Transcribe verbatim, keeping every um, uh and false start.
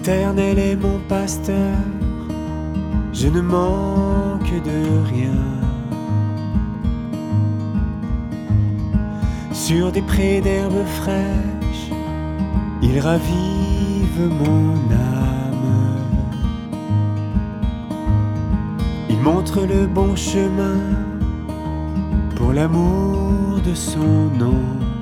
L'Éternel est mon pasteur, je ne manque de rien. Sur des prés d'herbes fraîches, il ravive mon âme. Il montre le bon chemin pour l'amour de son nom.